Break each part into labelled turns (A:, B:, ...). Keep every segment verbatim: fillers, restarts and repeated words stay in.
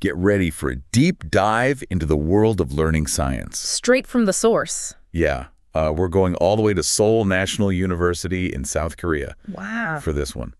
A: Get ready for a deep dive into the world of learning science.
B: Straight from the source.
A: Yeah, uh, we're going all the way to Seoul National University in South Korea.
B: Wow.
A: For this one.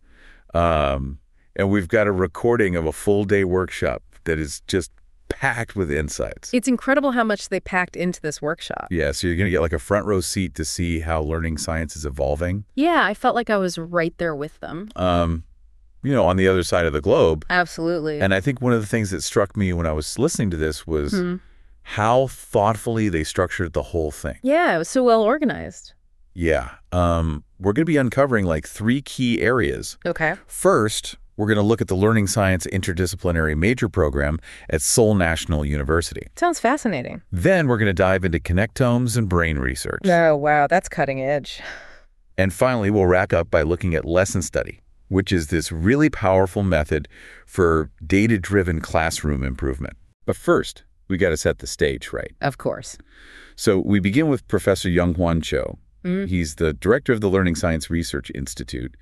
A: Um, and we've got a recording of a full-day workshop that is just packed with insights.
B: It's incredible how much they packed into this workshop.
A: Yeah, so you're going to get like a front row seat to see how learning science is evolving.
B: Yeah, I felt like I was right there with them.
A: Um, you know, on the other side of the globe.
B: Absolutely.
A: And I think one of the things that struck me when I was listening to this was
B: Hmm.
A: how thoughtfully they structured the whole thing.
B: Yeah, it was so well organized.
A: Yeah. Um, we're going to be uncovering like three key areas.
B: Okay.
A: First, we're going to look at the Learning Science Interdisciplinary Major Program at Seoul National University.
B: Sounds fascinating.
A: Then we're going to dive into connectomes and brain research.
B: Oh, wow, that's cutting edge.
A: And finally, we'll wrap up by looking at lesson study, which is this really powerful method for data-driven classroom improvement. But first, we got to set the stage right.
B: Of course.
A: So we begin with Professor Young-Hwan Cho.
B: Mm.
A: He's the director of the Learning Science Research Institute,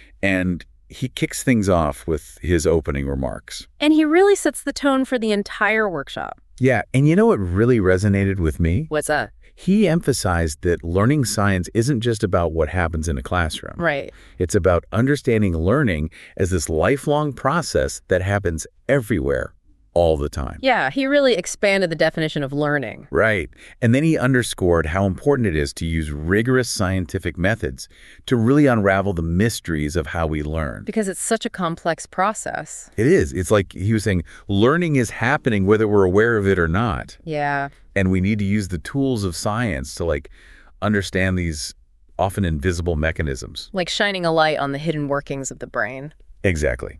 A: and he kicks things off with his opening remarks.
B: And he really sets the tone for the entire workshop.
A: Yeah, and you know what really resonated with me?
B: What's that?
A: He emphasized that learning science isn't just about what happens in a classroom.
B: Right.
A: It's about understanding learning as this lifelong process that happens everywhere, all the time.
B: Yeah, he really expanded the definition of learning.
A: Right. And then he underscored how important it is to use rigorous scientific methods to really unravel the mysteries of how we learn.
B: Because it's such a complex process.
A: It is. It's like he was saying, learning is happening whether we're aware of it or not.
B: Yeah.
A: And we need to use the tools of science to like understand these often invisible mechanisms.
B: Like shining a light on the hidden workings of the brain.
A: Exactly.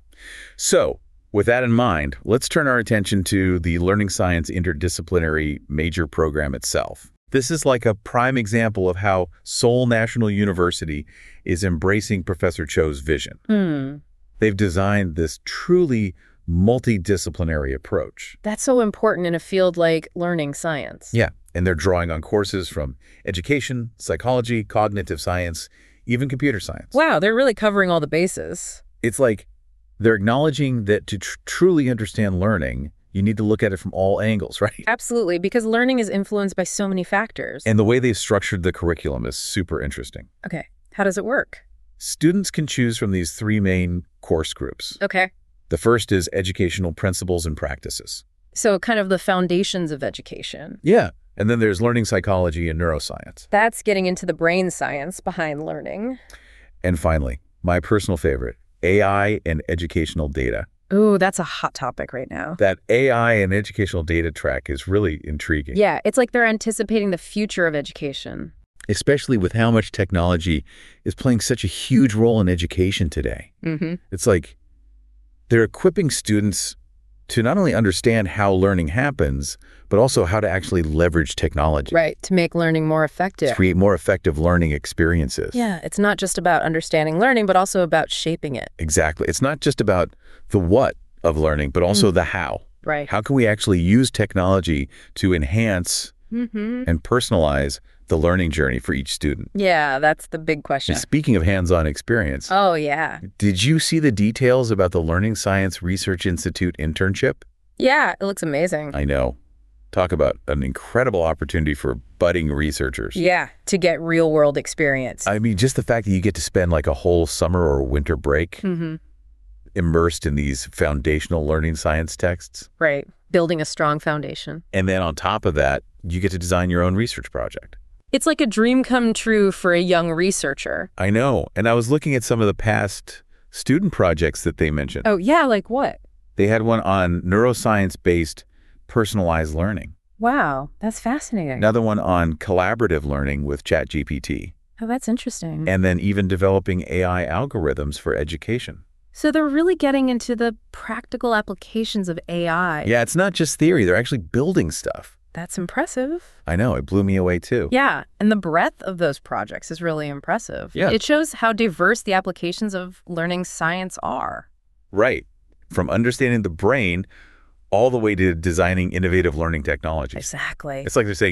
A: So with that in mind, let's turn our attention to the Learning Science Interdisciplinary Major Program itself. This is like a prime example of how Seoul National University is embracing Professor Cho's vision.
B: Hmm.
A: They've designed this truly multidisciplinary approach.
B: That's so important in a field like learning science.
A: Yeah, and they're drawing on courses from education, psychology, cognitive science, even computer science.
B: Wow, they're really covering all the bases.
A: It's like they're acknowledging that to tr truly understand learning, you need to look at it from all angles, right?
B: Absolutely, because learning is influenced by so many factors.
A: And the way they've structured the curriculum is super interesting.
B: Okay, how does it work?
A: Students can choose from these three main course groups.
B: Okay,
A: The first is educational principles and practices.
B: so kind of the foundations of education.
A: Yeah. And then there's learning psychology and neuroscience.
B: That's getting into the brain science behind learning.
A: And finally, my personal favorite, A I and educational data.
B: Ooh, that's a hot topic right now.
A: That A I and educational data track is really intriguing.
B: Yeah, it's like they're anticipating the future of education.
A: Especially with how much technology is playing such a huge role in education today.
B: Mm-hmm.
A: It's like they're equipping students to not only understand how learning happens, but also how to actually leverage technology.
B: Right, to make learning more
A: To
B: effective.
A: create more effective learning experiences.
B: Yeah, it's not just about understanding learning, but also about shaping it.
A: Exactly. It's not just about the what of learning, but also the how.
B: Right.
A: How can we actually use technology to enhance
B: Mm-hmm.
A: and personalize the learning journey for each student?
B: Yeah, that's the big question.
A: And speaking of hands-on experience,
B: Oh, yeah.
A: did you see the details about the Learning Science Research Institute internship?
B: Yeah, it looks amazing.
A: I know. Talk about an incredible opportunity for budding researchers.
B: Yeah, to get real-world experience.
A: I mean, just the fact that you get to spend like a whole summer or winter break
B: Mm-hmm.
A: immersed in these foundational learning science texts.
B: Right, building a strong foundation.
A: And then on top of that, you get to design your own research project.
B: It's like a dream come true for a young researcher.
A: I know. And I was looking at some of the past student projects that they mentioned.
B: Oh, yeah, like what?
A: They had one on neuroscience-based personalized learning.
B: Wow, that's fascinating.
A: Another one on collaborative learning with ChatGPT.
B: Oh, that's interesting.
A: And then even developing A I algorithms for education.
B: So they're really getting into the practical applications of A I.
A: Yeah, it's not just theory. They're actually building stuff.
B: That's impressive.
A: I know. It blew me away, too.
B: Yeah, and the breadth of those projects is really impressive.
A: Yeah.
B: It shows how diverse the applications of learning science are.
A: Right. From understanding the brain all the way to designing innovative learning technologies.
B: Exactly.
A: It's like they're saying,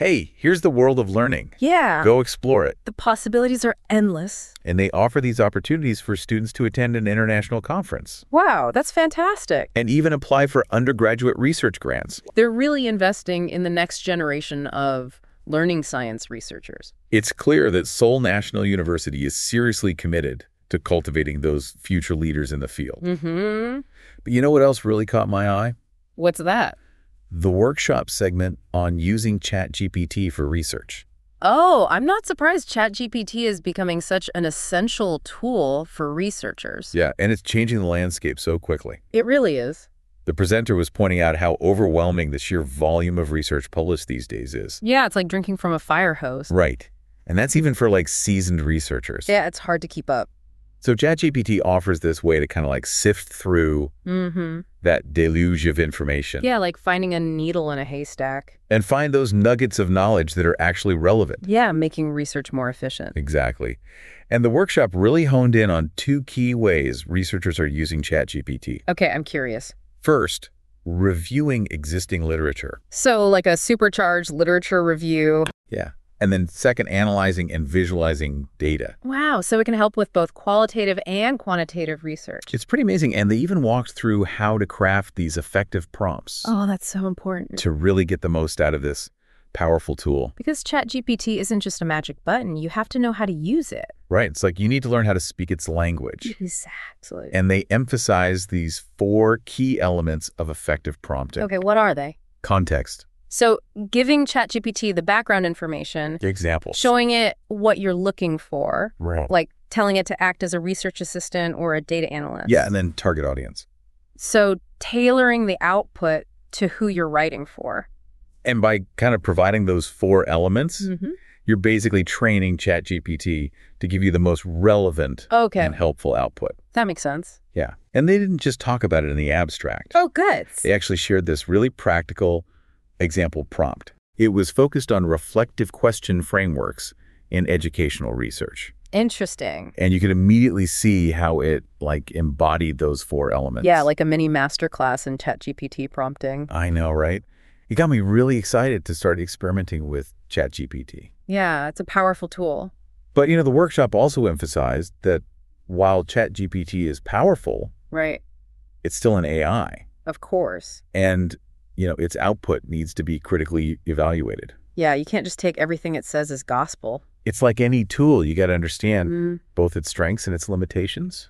A: hey, here's the world of learning.
B: Yeah.
A: Go explore it.
B: The possibilities are endless.
A: And they offer these opportunities for students to attend an international conference
B: Wow, that's fantastic.
A: and even apply for undergraduate research grants.
B: They're really investing in the next generation of learning science researchers.
A: It's clear that Seoul National University is seriously committed to cultivating those future leaders in the field.
B: Mm-hmm.
A: But you know what else really caught my eye?
B: What's that?
A: The workshop segment on using ChatGPT for research.
B: Oh, I'm not surprised ChatGPT is becoming such an essential tool for researchers.
A: Yeah, and it's changing the landscape so quickly.
B: It really is.
A: The presenter was pointing out how overwhelming the sheer volume of research published these days is.
B: Yeah, it's like drinking from a fire hose.
A: Right. And that's even for like seasoned researchers.
B: Yeah, it's hard to keep up.
A: So ChatGPT offers this way to kind of like sift through
B: Mm-hmm.
A: that deluge of information
B: Yeah, like finding a needle in a haystack.
A: and find those nuggets of knowledge that are actually relevant.
B: Yeah, making research more efficient.
A: Exactly. And the workshop really honed in on two key ways researchers are using ChatGPT.
B: Okay, I'm curious.
A: First, reviewing existing literature.
B: So like a supercharged literature review.
A: Yeah. And then second, analyzing and visualizing data.
B: Wow, so it can help with both qualitative and quantitative research.
A: It's pretty amazing. And they even walked through how to craft these effective prompts
B: Oh, that's so important.
A: to really get the most out of this powerful tool.
B: Because ChatGPT isn't just a magic button. You have to know how to use it.
A: Right. It's like you need to learn how to speak its language.
B: Exactly.
A: And they emphasize these four key elements of effective prompting.
B: Okay, what are they?
A: Context.
B: So giving ChatGPT the background information,
A: Examples.
B: showing it what you're looking for,
A: Right.
B: like telling it to act as a research assistant or a data analyst.
A: Yeah, and then target audience.
B: So tailoring the output to who you're writing for.
A: And by kind of providing those four elements,
B: Mm-hmm.
A: you're basically training ChatGPT to give you the most relevant
B: Okay,
A: and helpful output.
B: that makes sense.
A: Yeah. And they didn't just talk about it in the abstract.
B: Oh, good.
A: They actually shared this really practical example prompt. It was focused on reflective question frameworks in educational research.
B: Interesting.
A: And you could immediately see how it like embodied those four elements.
B: Yeah, like a mini masterclass in ChatGPT prompting.
A: I know, right? It got me really excited to start experimenting with ChatGPT.
B: Yeah, it's a powerful tool.
A: But, you know, the workshop also emphasized that while ChatGPT is powerful,
B: Right.
A: it's still an A I.
B: Of course.
A: And, you know, its output needs to be critically evaluated.
B: Yeah, you can't just take everything it says as gospel.
A: It's like any tool. You got to understand
B: Mm,
A: both its strengths and its limitations.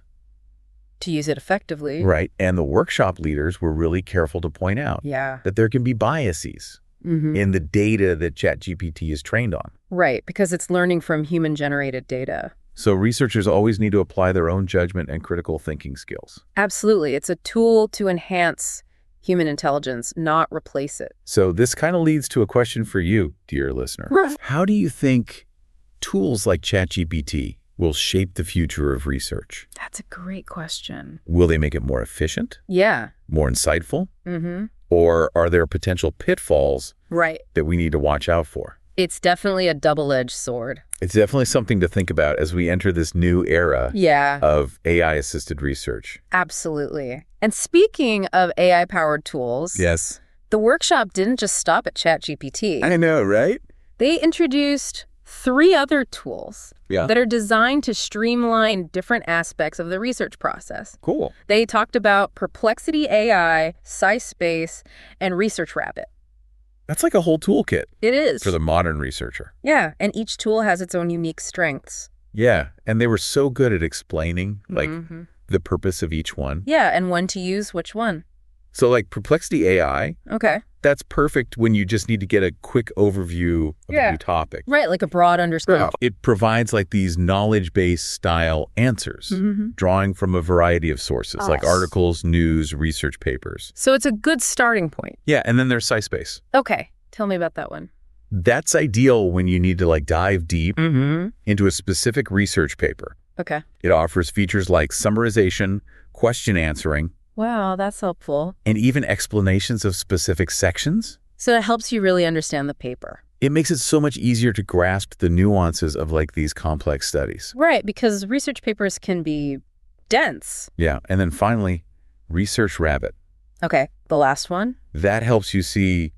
B: to use it effectively.
A: Right. And the workshop leaders were really careful to point out
B: Yeah.
A: that there can be biases
B: Mm-hmm.
A: in the data that ChatGPT is trained on.
B: Right, because it's learning from human-generated data.
A: So researchers always need to apply their own judgment and critical thinking skills.
B: Absolutely. It's a tool to enhance human intelligence, not replace it.
A: So this kind of leads to a question for you, dear listener. How do you think tools like ChatGPT will shape the future of research?
B: That's a great question.
A: Will they make it more efficient,
B: Yeah.
A: more insightful,
B: Mm-hmm.
A: or are there potential pitfalls
B: Right.
A: that we need to watch out for?
B: It's definitely a double-edged sword.
A: It's definitely something to think about as we enter this new era
B: Yeah,
A: of A I-assisted research.
B: absolutely. And speaking of A I-powered tools,
A: Yes.
B: the workshop didn't just stop at ChatGPT.
A: I know, right?
B: They introduced three other tools
A: Yeah.
B: that are designed to streamline different aspects of the research process.
A: Cool.
B: They talked about Perplexity A I, SciSpace, and ResearchRabbit.
A: That's like a whole toolkit
B: It is.
A: for the modern researcher.
B: Yeah, and each tool has its own unique strengths.
A: Yeah, and they were so good at explaining like
B: Mhm.
A: the purpose of each one.
B: Yeah, and when to use which one.
A: So like Perplexity A I,
B: Okay.
A: that's perfect when you just need to get a quick overview of
B: Yeah.
A: a new topic.
B: Right, like a broad understanding.
A: It provides like these knowledge-based style answers,
B: Mhm.
A: drawing from a variety of sources like
B: Us.
A: articles, news, research papers.
B: So it's a good starting point.
A: Yeah, and then there's SciSpace.
B: Okay, tell me about that one.
A: That's ideal when you need to like dive deep
B: Mm-hmm.
A: into a specific research paper.
B: Okay.
A: It offers features like summarization, question answering,
B: Wow, that's helpful.
A: and even explanations of specific sections.
B: So it helps you really understand the paper.
A: It makes it so much easier to grasp the nuances of like these complex studies.
B: Right, because research papers can be dense.
A: Yeah, and then finally, ResearchRabbit.
B: Okay, the last one?
A: That helps you see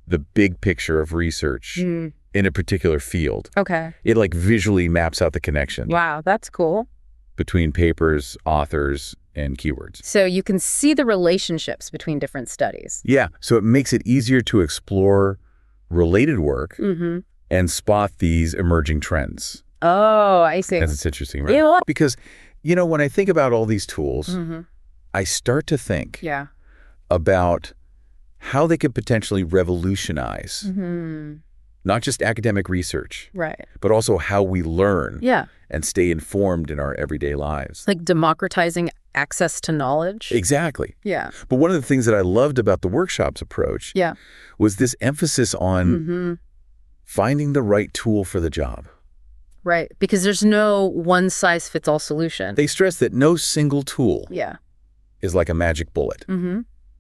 A: the big picture of research
B: Mm.
A: in a particular field.
B: Okay.
A: It like visually maps out the connection
B: Wow, that's cool.
A: between papers, authors, and keywords.
B: So you can see the relationships between different studies.
A: Yeah, so it makes it easier to explore related work
B: Mm-hmm.
A: and spot these emerging trends.
B: Oh, I see.
A: That's interesting, right?
B: Yeah.
A: Because, you know, when I think about all these tools,
B: Mm-hmm.
A: I start to think
B: Yeah.
A: about how they could potentially revolutionize
B: Mm-hmm.
A: not just academic research,
B: Right.
A: but also how we learn
B: Yeah.
A: and stay informed in our everyday lives.
B: Like democratizing access to knowledge.
A: Exactly.
B: Yeah.
A: But one of the things that I loved about the workshop's approach
B: Yeah.
A: was this emphasis on
B: Mm-hmm.
A: finding the right tool for the job.
B: Right. Because there's no one-size-fits-all solution.
A: They stress that no single tool
B: Yeah.
A: is like a magic bullet.
B: Mm-hmm.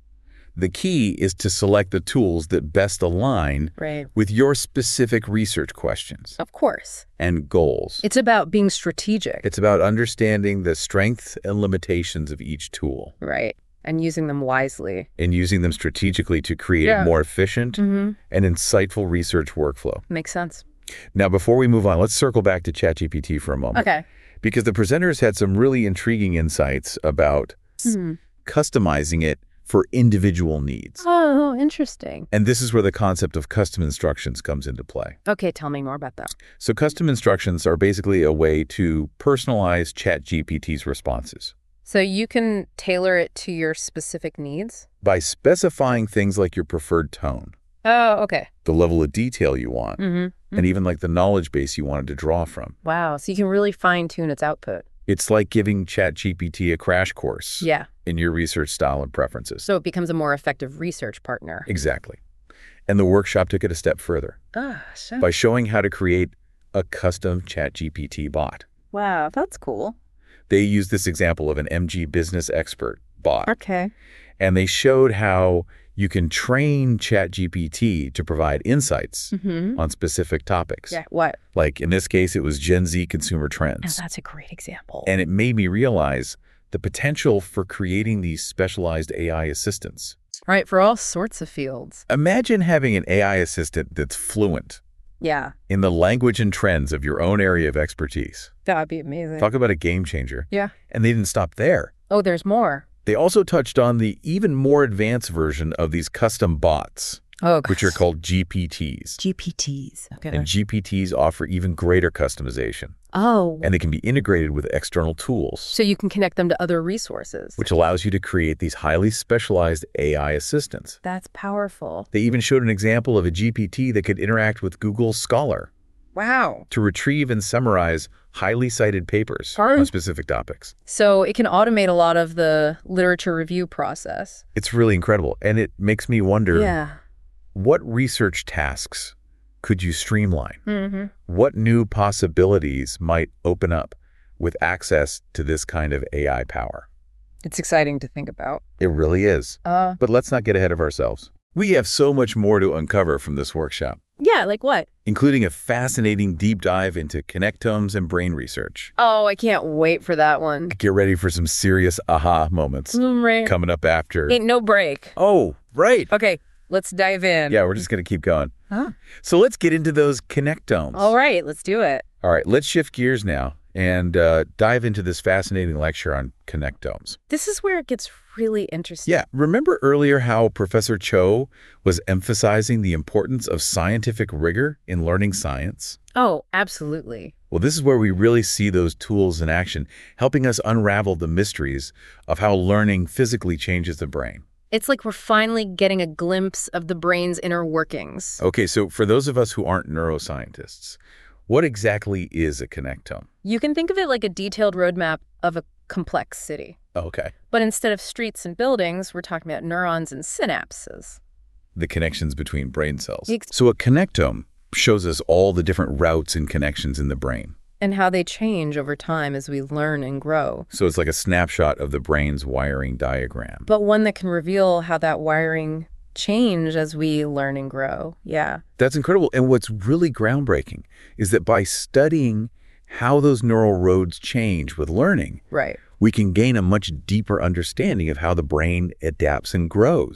A: The key is to select the tools that best align
B: Right.
A: with your specific research questions
B: Of course.
A: and goals.
B: It's about being strategic.
A: It's about understanding the strengths and limitations of each tool
B: Right. And using them wisely.
A: and using them strategically to create
B: Yeah.
A: a more efficient
B: Mm-hmm.
A: and insightful research workflow.
B: Makes sense.
A: Now, before we move on, let's circle back to ChatGPT for a moment.
B: Okay.
A: Because the presenters had some really intriguing insights about
B: Mhm.
A: customizing it for individual needs.
B: Oh, interesting.
A: And this is where the concept of custom instructions comes into play.
B: Okay, tell me more about that.
A: So custom instructions are basically a way to personalize ChatGPT's responses
B: So you can tailor it to your specific needs?
A: by specifying things like your preferred tone,
B: Oh, okay.
A: the level of detail you want,
B: Mm-hmm.
A: and even like the knowledge base you wanted to draw from.
B: Wow. So you can really fine-tune its output.
A: It's like giving ChatGPT a crash course
B: Yeah.
A: in your research style and preferences.
B: So it becomes a more effective research partner.
A: Exactly. And the workshop took it a step further
B: Ah, so.
A: by showing how to create a custom ChatGPT bot.
B: Wow, that's cool.
A: They used this example of an M G Business Expert bot,
B: Okay.
A: and they showed how you can train ChatGPT to provide insights
B: Mm-hmm.
A: on specific topics.
B: Yeah, what?
A: Like in this case, it was Gen Z consumer
B: Oh,
A: trends.
B: that's a great example.
A: And it made me realize the potential for creating these specialized A I assistants.
B: Right, for all sorts of fields.
A: Imagine having an A I assistant that's fluent
B: Yeah,
A: in the language and trends of your own area of expertise.
B: that would be amazing.
A: Talk about a game changer.
B: Yeah.
A: And they didn't stop there.
B: Oh, there's more.
A: They also touched on the even more advanced version of these custom bots,
B: Oh,
A: which are called G P Ts.
B: G P Ts. Okay.
A: And G P Ts offer even greater customization,
B: Oh,
A: and they can be integrated with external tools,
B: so you can connect them to other resources.
A: which allows you to create these highly specialized A I assistants.
B: That's powerful.
A: They even showed an example of a G P T that could interact with Google Scholar
B: Wow.
A: to retrieve and summarize highly cited papers
B: Oh.
A: on specific topics.
B: So it can automate a lot of the literature review process.
A: It's really incredible, and it makes me wonder,
B: Yeah.
A: what research tasks could you streamline?
B: Mm-hmm.
A: What new possibilities might open up with access to this kind of A I power?
B: It's exciting to think about.
A: It really is.
B: Uh,
A: But let's not get ahead of ourselves. We have so much more to uncover from this workshop,
B: yeah, like what?
A: including a fascinating deep dive into connectomes and brain research.
B: Oh, I can't wait for that one.
A: Get ready for some serious aha moments
B: Right.
A: coming up after.
B: Ain't no break.
A: Oh, right.
B: Okay, let's dive in.
A: Yeah, we're just going to keep going.
B: Huh?
A: So let's get into those connectomes.
B: All right, let's do it.
A: All right, let's shift gears now and uh, dive into this fascinating lecture on connectomes.
B: This is where it gets really interesting.
A: Yeah, remember earlier how Professor Cho was emphasizing the importance of scientific rigor in learning science?
B: Oh, absolutely.
A: Well, this is where we really see those tools in action, helping us unravel the mysteries of how learning physically changes the brain.
B: It's like we're finally getting a glimpse of the brain's inner workings.
A: Okay, so for those of us who aren't neuroscientists, what exactly is a connectome?
B: You can think of it like a detailed roadmap of a complex city.
A: Okay.
B: But instead of streets and buildings, we're talking about neurons and synapses.
A: The connections between brain cells.
B: Ex-
A: So a connectome shows us all the different routes and connections in the brain.
B: And how they change over time as we learn and grow.
A: So it's like a snapshot of the brain's wiring diagram.
B: But one that can reveal how that wiring change as we learn and grow. Yeah.
A: That's incredible. And what's really groundbreaking is that by studying how those neural roads change with learning,
B: Right.
A: we can gain a much deeper understanding of how the brain adapts and grows.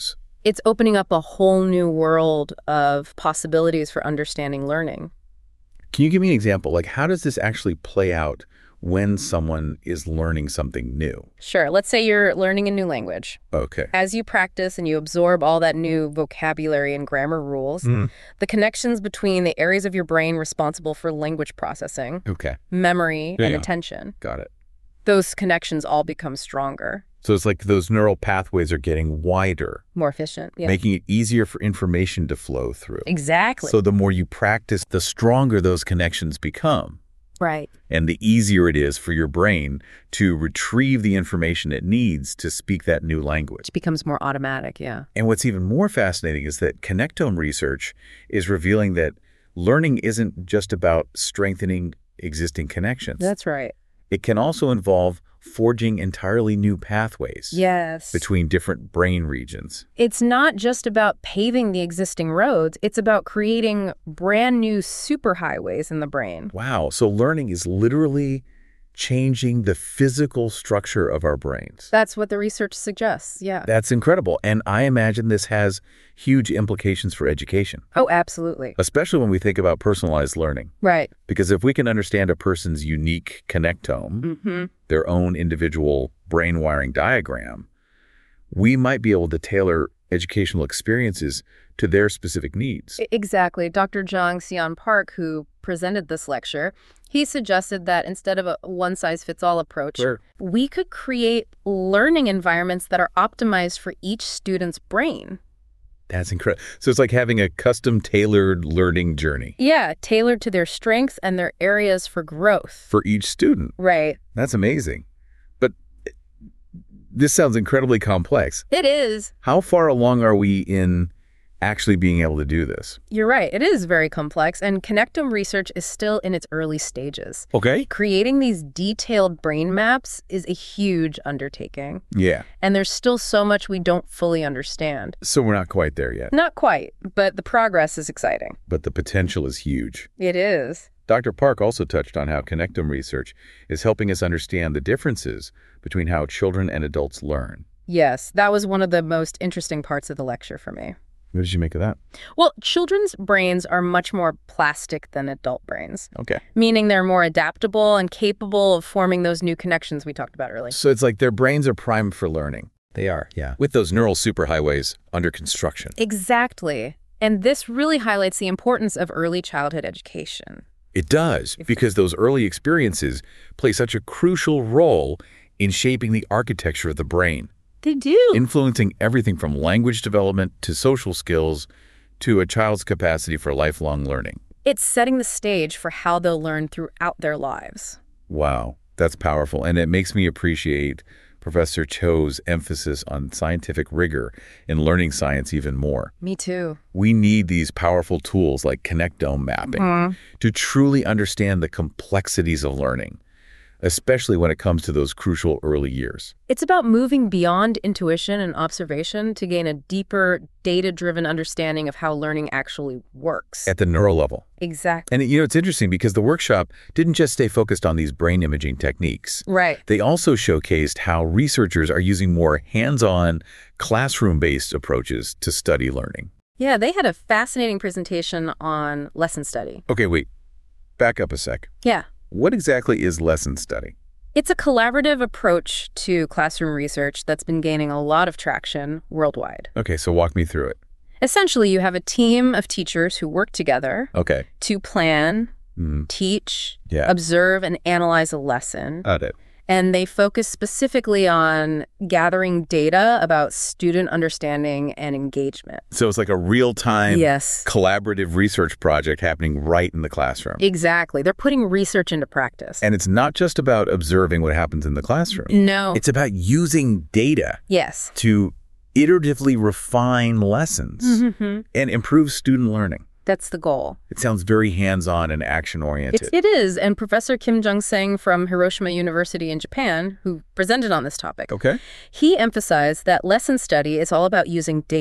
B: It's opening up a whole new world of possibilities for understanding learning.
A: Can you give me an example? Like, how does this actually play out when someone is learning something new?
B: Sure. Let's say you're learning a new language.
A: Okay.
B: As you practice and you absorb all that new vocabulary and grammar rules,
A: Mm.
B: the connections between the areas of your brain responsible for language processing,
A: Okay.
B: memory,
A: Yeah,
B: and
A: yeah.
B: attention,
A: Got it.
B: those connections all become stronger,
A: So it's like those neural pathways are getting wider,
B: more efficient. Yeah.
A: making it easier for information to flow through.
B: Exactly.
A: So the more you practice, the stronger those connections become.
B: Right.
A: And the easier it is for your brain to retrieve the information it needs to speak that new language.
B: It becomes more automatic. Yeah.
A: And what's even more fascinating is that connectome research is revealing that learning isn't just about strengthening existing connections.
B: That's right.
A: It can also involve forging entirely new pathways
B: Yes.
A: between different brain regions.
B: It's not just about paving the existing roads. It's about creating brand new superhighways in the brain.
A: Wow. So learning is literally changing the physical structure of our brains.
B: That's what the research suggests. Yeah.
A: That's incredible. And I imagine this has huge implications for education,
B: Oh, absolutely.
A: especially when we think about personalized learning.
B: Right.
A: Because if we can understand a person's unique connectome,
B: Mm-hmm.
A: their own individual brain wiring diagram, we might be able to tailor educational experiences to their specific needs.
B: Exactly. Doctor Jong Seon Park, who presented this lecture, he suggested that instead of a one-size-fits-all approach,
A: Sure.
B: we could create learning environments that are optimized for each student's brain.
A: That's incredible. So it's like having a custom tailored learning journey
B: Yeah, tailored to their strengths and their areas for growth.
A: for each student.
B: Right.
A: That's amazing. But this sounds incredibly complex.
B: It is.
A: How far along are we in actually being able to do this?
B: You're right. It is very complex, and connectome research is still in its early stages.
A: Okay.
B: Creating these detailed brain maps is a huge undertaking,
A: Yeah.
B: and there's still so much we don't fully understand.
A: So we're not quite there yet,
B: Not quite, but the progress is exciting.
A: but the potential is huge.
B: It is.
A: Doctor Park also touched on how connectome research is helping us understand the differences between how children and adults learn.
B: Yes, that was one of the most interesting parts of the lecture for me.
A: What did you make of that?
B: Well, children's brains are much more plastic than adult brains,
A: Okay.
B: meaning they're more adaptable and capable of forming those new connections we talked about earlier.
A: So it's like their brains are primed for learning.
C: They are, yeah.
A: With those neural superhighways under construction.
B: Exactly. And this really highlights the importance of early childhood education.
A: It does, because those early experiences play such a crucial role in shaping the architecture of the brain,
B: They do.
A: influencing everything from language development to social skills to a child's capacity for lifelong learning.
B: It's setting the stage for how they'll learn throughout their lives.
A: Wow, that's powerful. And it makes me appreciate Professor Cho's emphasis on scientific rigor in learning science even more.
B: Me too.
A: We need these powerful tools like connectome mapping
B: Mhm.
A: to truly understand the complexities of learning, especially when it comes to those crucial early years.
B: It's about moving beyond intuition and observation to gain a deeper, data-driven understanding of how learning actually works.
A: At the neural level.
B: Exactly.
A: And you know, it's interesting because the workshop didn't just stay focused on these brain imaging techniques.
B: Right.
A: They also showcased how researchers are using more hands-on, classroom-based approaches to study learning.
B: Yeah, they had a fascinating presentation on lesson study.
A: Okay, wait. Back up a sec.
B: Yeah.
A: What exactly is lesson study?
B: It's a collaborative approach to classroom research that's been gaining a lot of traction worldwide.
A: Okay, so walk me through it.
B: Essentially, you have a team of teachers who work together
A: Okay.
B: to plan,
A: Mm,
B: teach,
A: yeah.
B: observe, and analyze a lesson.
A: Got it.
B: And they focus specifically on gathering data about student understanding and engagement.
A: So it's like a real-time
B: Yes.
A: collaborative research project happening right in the classroom.
B: Exactly. They're putting research into practice.
A: And it's not just about observing what happens in the classroom.
B: No.
A: It's about using data
B: Yes.
A: to iteratively refine lessons
B: Mm-hmm.
A: and improve student learning.
B: That's the goal.
A: It sounds very hands-on and action-oriented.
B: It's, it is. And Professor Kim Jung-seng from Hiroshima University in Japan, who presented on this topic,
A: Okay.
B: he emphasized that lesson study is all about using data,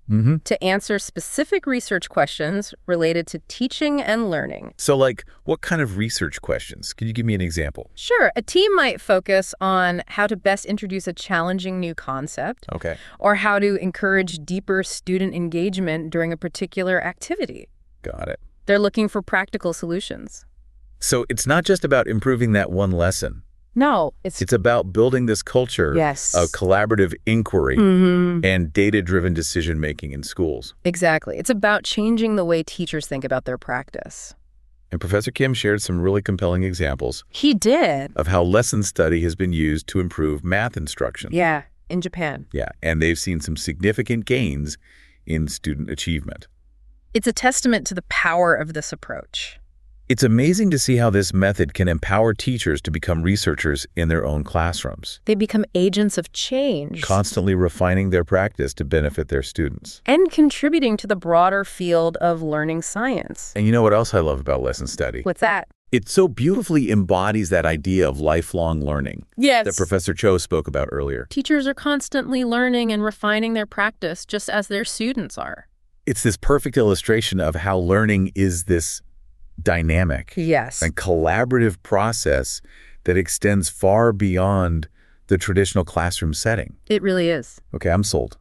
A: Mm-hmm.
B: to answer specific research questions related to teaching and learning.
A: So, like, what kind of research questions? Can you give me an example?
B: Sure, a team might focus on how to best introduce a challenging new concept
A: Okay.
B: or how to encourage deeper student engagement during a particular activity.
A: Got it.
B: They're looking for practical solutions.
A: So it's not just about improving that one lesson.
B: No, it's...
A: It's about building this culture
B: Yes.
A: of collaborative inquiry
B: Mhm.
A: and data-driven decision-making in schools.
B: Exactly. It's about changing the way teachers think about their practice.
A: And Professor Kim shared some really compelling examples
B: He did.
A: of how lesson study has been used to improve math instruction.
B: Yeah, in Japan.
A: Yeah, and they've seen some significant gains in student achievement.
B: It's a testament to the power of this approach.
A: It's amazing to see how this method can empower teachers to become researchers in their own classrooms,
B: They become agents of change
A: constantly refining their practice to benefit their students.
B: and contributing to the broader field of learning science.
A: And you know what else I love about lesson study?
B: What's that?
A: It so beautifully embodies that idea of lifelong learning
B: Yes.
A: that Professor Cho spoke about earlier.
B: Teachers are constantly learning and refining their practice just as their students are.
A: It's this perfect illustration of how learning is this dynamic
B: Yes.
A: and collaborative process that extends far beyond the traditional classroom setting.
B: It really is.
A: Okay, I'm sold.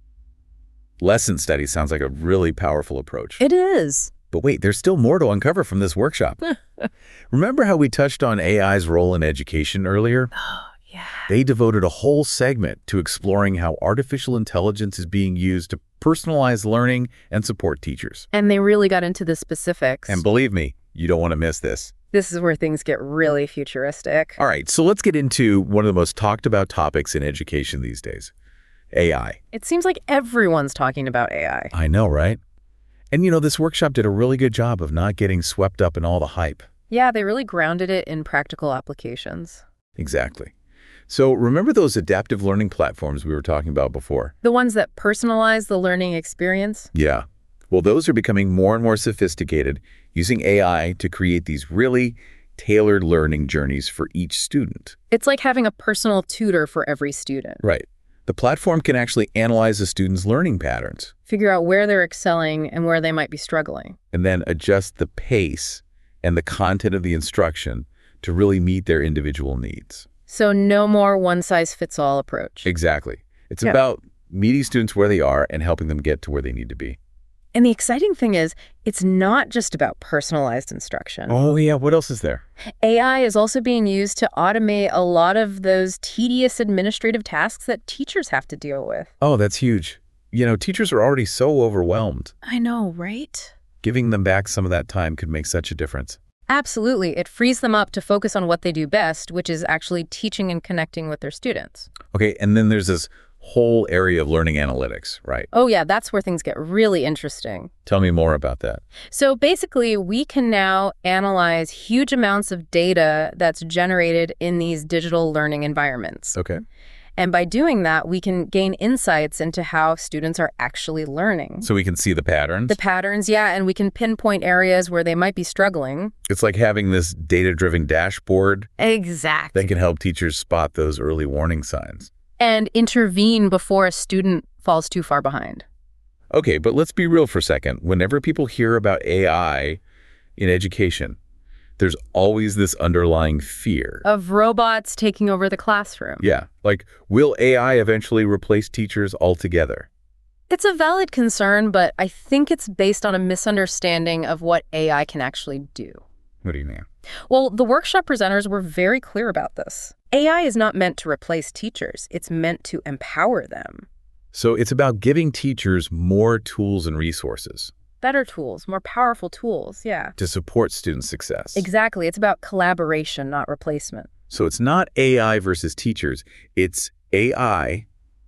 A: Lesson study sounds like a really powerful approach.
B: It is.
A: But wait, there's still more to uncover from this workshop. Remember how we touched on A I's role in education earlier?
B: Oh, yeah.
A: They devoted a whole segment to exploring how artificial intelligence is being used to personalize learning and support teachers.
B: And they really got into the specifics.
A: And believe me, you don't want to miss this.
B: This is where things get really futuristic.
A: All right, so let's get into one of the most talked about topics in education these days, A I.
B: It seems like everyone's talking about A I.
A: I know, right? And you know, this workshop did a really good job of not getting swept up in all the hype.
B: Yeah, they really grounded it in practical applications.
A: Exactly. So remember those adaptive learning platforms we were talking about before?
B: The ones that personalize the learning experience?
A: Yeah. Well, those are becoming more and more sophisticated, using A I to create these really tailored learning journeys for each student.
B: It's like having a personal tutor for every student.
A: Right. The platform can actually analyze a student's learning patterns
B: Figure out where they're excelling and where they might be struggling.
A: and then adjust the pace and the content of the instruction to really meet their individual needs.
B: So no more one-size-fits-all approach.
A: Exactly. It's
B: Yeah.
A: about meeting students where they are and helping them get to where they need to be.
B: And the exciting thing is, it's not just about personalized instruction.
A: Oh, yeah. What else is there?
B: A I is also being used to automate a lot of those tedious administrative tasks that teachers have to deal with.
A: Oh, that's huge. You know, teachers are already so overwhelmed.
B: I know, right?
A: Giving them back some of that time could make such a difference.
B: Absolutely. It frees them up to focus on what they do best, which is actually teaching and connecting with their students.
A: Okay, and then there's this whole area of learning analytics, right?
B: Oh, yeah, that's where things get really interesting.
A: Tell me more about that.
B: So basically, we can now analyze huge amounts of data that's generated in these digital learning environments.
A: Okay.
B: And by doing that, we can gain insights into how students are actually learning.
A: So we can see the patterns?
B: The patterns, yeah, and we can pinpoint areas where they might be struggling.
A: It's like having this data-driven dashboard
B: Exactly.
A: that can help teachers spot those early warning signs.
B: And intervene before a student falls too far behind.
A: Okay, but let's be real for a second. Whenever people hear about A I in education, there's always this underlying fear.
B: Of robots taking over the classroom.
A: Yeah, like, will A I eventually replace teachers altogether?
B: It's a valid concern, but I think it's based on a misunderstanding of what A I can actually do.
A: What do you mean?
B: Well, the workshop presenters were very clear about this. A I is not meant to replace teachers. It's meant to empower them.
A: So it's about giving teachers more tools and resources
B: Better tools, more powerful tools, yeah.
A: to support student success.
B: Exactly. It's about collaboration, not replacement.
A: So it's not A I versus teachers. It's A I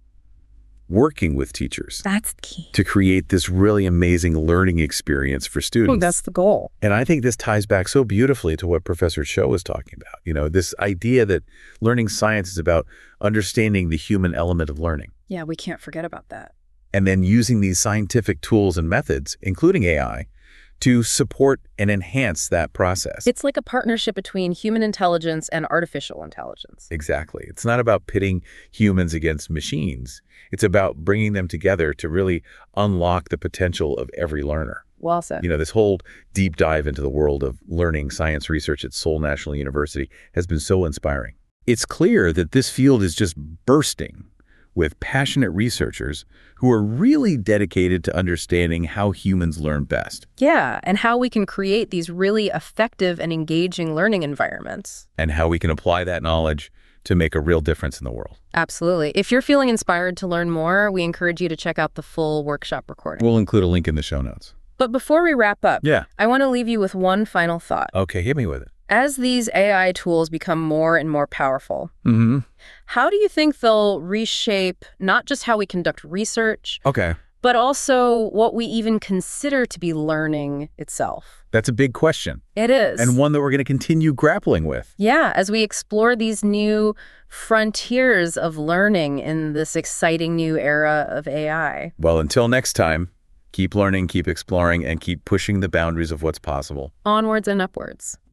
A: working with teachers
B: That's key.
A: to create this really amazing learning experience for students.
B: Oh, that's the goal.
A: And I think this ties back so beautifully to what Professor Cho was talking about. You know, this idea that learning science is about understanding the human element of learning
B: Yeah, we can't forget about that.
A: and then using these scientific tools and methods, including A I, to support and enhance that process.
B: It's like a partnership between human intelligence and artificial intelligence.
A: Exactly. It's not about pitting humans against machines. It's about bringing them together to really unlock the potential of every learner.
B: Well said.
A: You know, this whole deep dive into the world of learning science research at Seoul National University has been so inspiring. It's clear that this field is just bursting with passionate researchers who are really dedicated to understanding how humans learn best.
B: Yeah, and how we can create these really effective and engaging learning environments.
A: And how we can apply that knowledge to make a real difference in the world.
B: Absolutely. If you're feeling inspired to learn more, we encourage you to check out the full workshop recording.
A: We'll include a link in the show notes.
B: But before we wrap up,
A: Yeah.
B: I want to leave you with one final thought.
A: Okay, hit me with it.
B: As these A I tools become more and more powerful,
A: Mm-hmm.
B: how do you think they'll reshape not just how we conduct research,
A: Okay.
B: but also what we even consider to be learning itself?
A: That's a big question,
B: It is.
A: and one that we're going to continue grappling with.
B: Yeah, as we explore these new frontiers of learning in this exciting new era of A I.
A: Well, until next time, keep learning, keep exploring, and keep pushing the boundaries of what's possible.
B: Onwards and upwards.